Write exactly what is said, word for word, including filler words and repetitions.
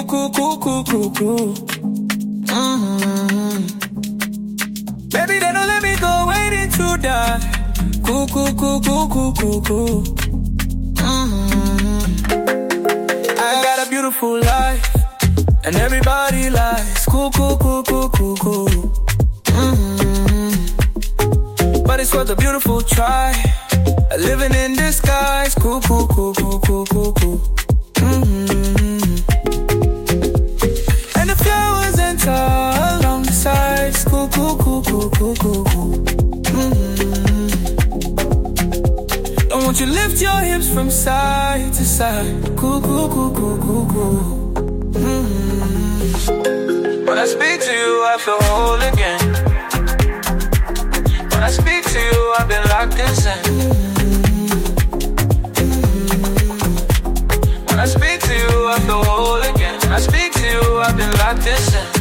cool, cool, cool, cool, cool. Mm-hmm. Baby, they don't let me go waiting to die. Cool, cool, cool, cool, cool, cool, cool. Mm-hmm. I got a beautiful life, and everybody lies. Cool, cool, cool, cool, cool, cool. Mm-hmm. But it's worth a beautiful try. Living in disguise. Cool, cool, cool, cool, cool, cool, cool. Mm-hmm. And the flowers enter along the sides. Cool, cool, cool, cool, cool, cool, cool. Mm-hmm. And won't you lift your hips from side to side? Cool, cool, cool, cool, cool, cool. Mm-hmm. When I speak to you, I feel whole again. When I speak to you, I've been locked in zen. When I speak to you, I feel whole again. When I speak to you, I've been locked in zen.